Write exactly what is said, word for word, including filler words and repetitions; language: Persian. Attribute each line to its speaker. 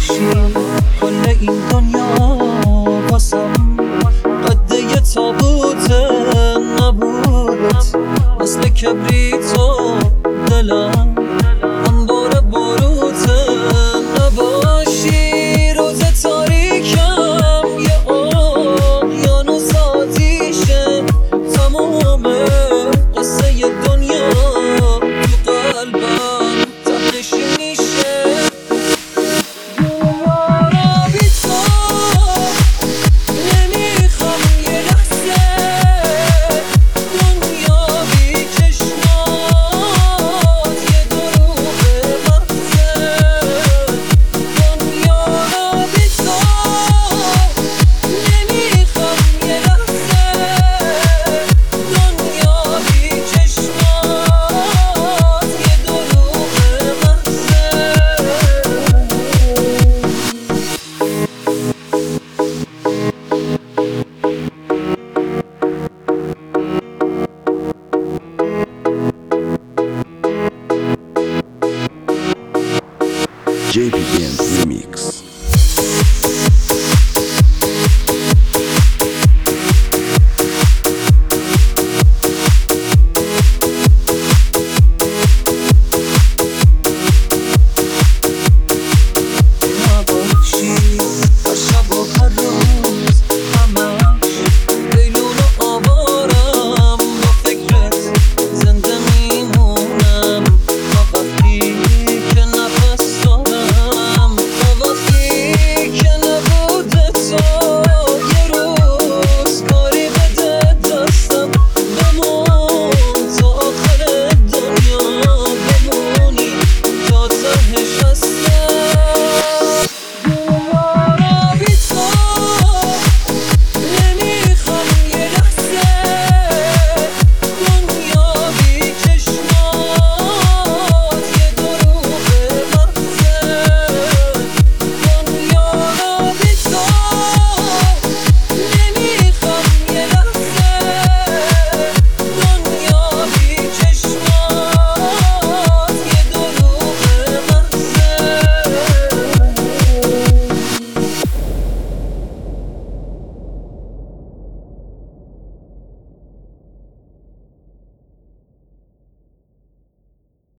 Speaker 1: باشی. کل این دنیا واسم قد یه تابوت نبودت، مثل کبریتو دلم انبار باروت نباشی. روز تاریکم یه اقیانوس آتیشه، تموم قصه دنیا تو قلبم تهش میشه. دنیا را بی تو نمیخوام یه لحظه، دنیا بی چشمات یه دروغ محضه. دنیا را بی تو نمیخوام یه لحظه، دنیا بی چشمات یه دروغ محضه.
Speaker 2: J P Band Remix.